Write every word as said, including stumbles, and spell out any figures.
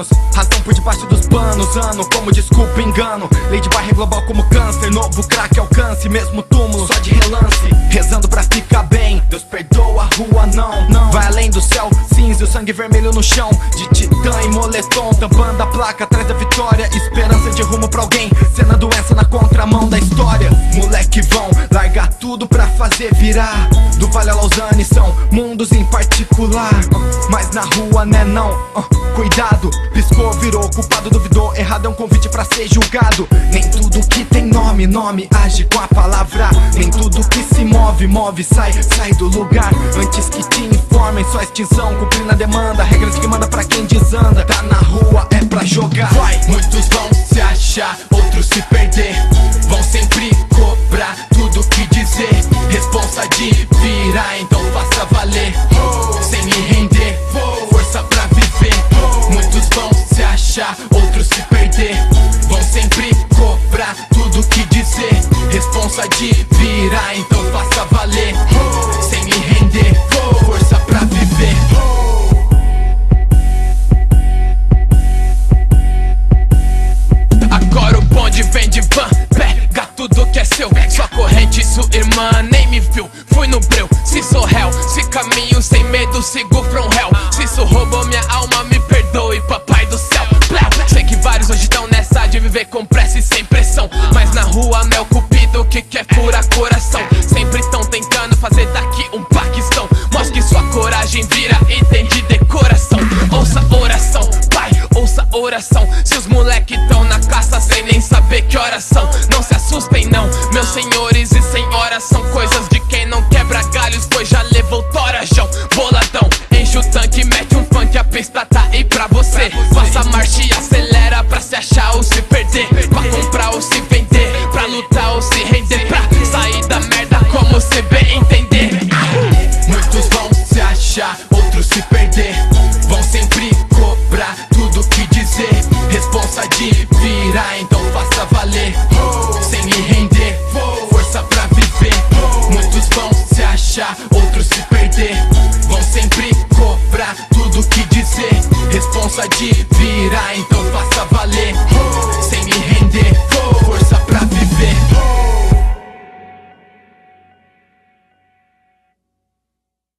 anos, razão por debaixo dos panos, ano como desculpa engano. Lei de barra global como câncer, novo crack alcance, mesmo túmulo só de relance. Rezando pra ficar bem, Deus perdoa, a rua não, não. Vai além do céu cinza e o sangue vermelho no chão, de titã e moletom, tampando a placa atrás da vitória. Esperança de rumo pra alguém, cena doença na contramão da história. Moleque vão largar tudo pra fazer virar. Do Vale a Lausanne são mundos em particular, mas na rua né não, uh, cuidado. Piscou, virou, culpado, duvidou, errado é um convite pra ser julgado. Nem tudo que tem nome, nome age com a palavra. Nem tudo que se move, move, sai, sai do lugar. Antes que te informem, só extinção, cumprindo a demanda. Regras que manda pra quem desanda. Tá na rua, é pra jogar. Vai. Muitos vão se achar, outros se perder. Vão sempre cobrar tudo que dizer. Responsa de virar, então faça valer. Sem me render, força pra viver. Muitos vão se achar, outros se perder. Vão sempre cobrar tudo que dizer. Responsa de virar, então faça valer. Sem me render, força pra viver. Agora o bonde vem de van, pega tudo que é seu. Sua corrente, sua irmã nem me viu, fui no breu. Se sou réu, se caminho sem medo, sigo from hell. Se isso roubou minha alma, me perdoe, papai do céu. Sei que vários hoje estão nessa de viver com pressa e sem pressão, mas na rua não é o cupido que quer pura coração. Sempre estão tentando fazer daqui um Paquistão. Mostre que sua coragem vira item de decoração. Ouça oração, pai, ouça oração. Se os moleque tão na caça sem nem saber que horas são, não se assustem não, meus senhores e senhoras. São coisas de quem não quebra galhos, pois já levou torajão. Boladão, enche o tanque, mete um funk, a pista tá aí pra você. Passa a marcha e acelera pra se achar ou se perder, pra comprar ou se vender, pra lutar ou se render, pra sair da merda como cê bem entender. Muitos vão se achar, outros se perder. Vão sempre cobrar tudo que dizer. Responsa de virar, então faça valer.